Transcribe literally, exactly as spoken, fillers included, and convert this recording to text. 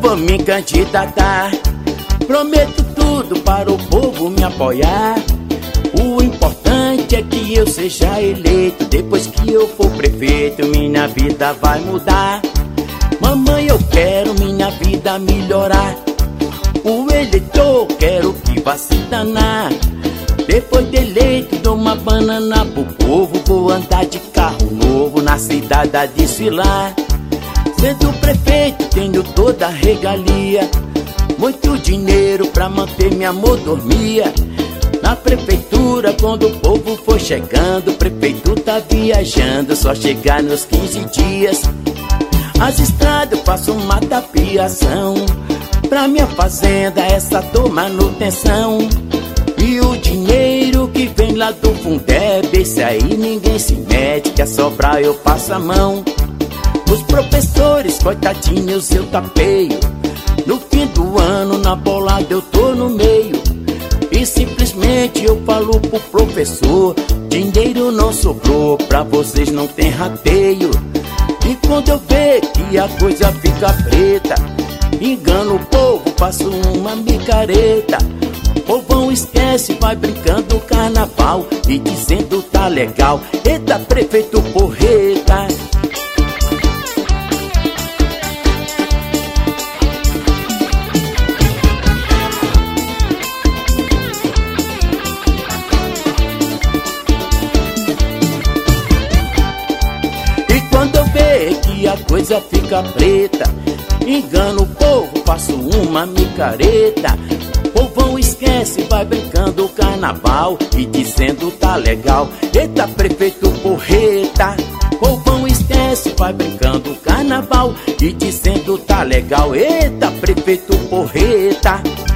vou me candidatar. Prometo tudo para o povo me apoiar. O importante é que eu seja eleito. Depois que eu for prefeito, minha vida vai mudar. Mamãe, eu quero minha vida melhorar. O eleitor quero que vá se danar. Depois de eleito, dou uma banana pro povo. Vou andar de carro novo na cidade a desfilar. Sendo prefeito, tenho toda a regalia. Muito dinheiro pra manter minha mordomia. Na prefeitura, quando o povo for chegando, o prefeito tá viajando, só chegar nos quinze dias. As estradas eu faço uma tapiação. Pra minha fazenda essa dou manutenção. E o dinheiro que vem lá do Fundeb, esse aí ninguém se mete, que é sobrar eu passo a mão. Os professores, coitadinhos, eu tapeio. No fim do ano, na bolada eu tô no meio. E simplesmente eu falo pro professor: dinheiro não sobrou, pra vocês não tem rateio. E quando eu ver que a coisa fica preta, engano o povo, faço uma micareta. O povão esquece, vai brincando carnaval e dizendo tá legal. Eita, prefeito porreta. Quando eu ver que a coisa fica preta, engano o povo, faço uma micareta. O povão esquece, vai brincando o carnaval e dizendo tá legal. Eita, prefeito porreta. O povão esquece, vai brincando o carnaval e dizendo tá legal. Eita, prefeito porreta.